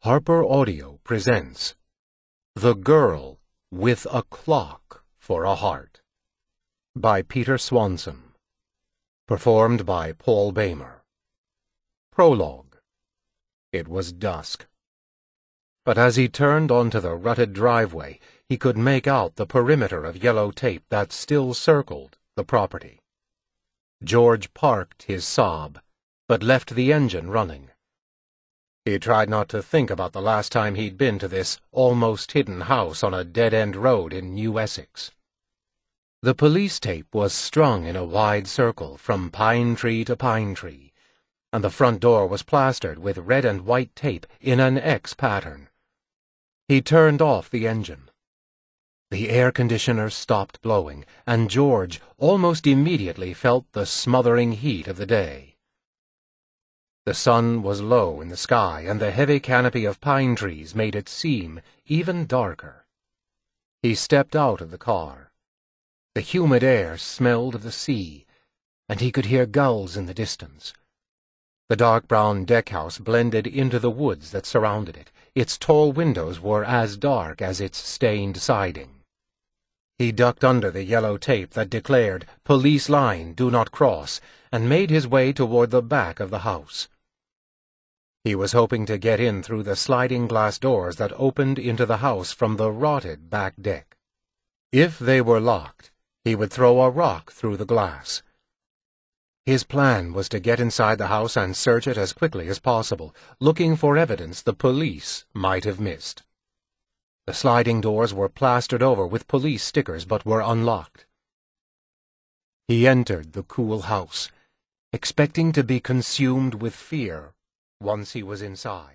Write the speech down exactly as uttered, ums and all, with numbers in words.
Harper Audio presents The Girl with a Clock for a Heart by Peter Swanson. Performed by Paul Bamer. Prologue. It was dusk. But as he turned onto the rutted driveway, he could make out the perimeter of yellow tape that still circled the property. George parked his Saab, but left the engine running. He tried not to think about the last time he'd been to this almost hidden house on a dead-end road in New Essex. The police tape was strung in a wide circle from pine tree to pine tree, and the front door was plastered with red and white tape in an X pattern. He turned off the engine. The air conditioner stopped blowing, and George almost immediately felt the smothering heat of the day. The sun was low in the sky, and the heavy canopy of pine trees made it seem even darker. He stepped out of the car. The humid air smelled of the sea, and he could hear gulls in the distance. The dark brown deckhouse blended into the woods that surrounded it. Its tall windows were as dark as its stained siding. He ducked under the yellow tape that declared, "Police line, do not cross," and made his way toward the back of the house. He was hoping to get in through the sliding glass doors that opened into the house from the rotted back deck. If they were locked, he would throw a rock through the glass. His plan was to get inside the house and search it as quickly as possible, looking for evidence the police might have missed. The sliding doors were plastered over with police stickers but were unlocked. He entered the cool house, expecting to be consumed with fear once he was inside.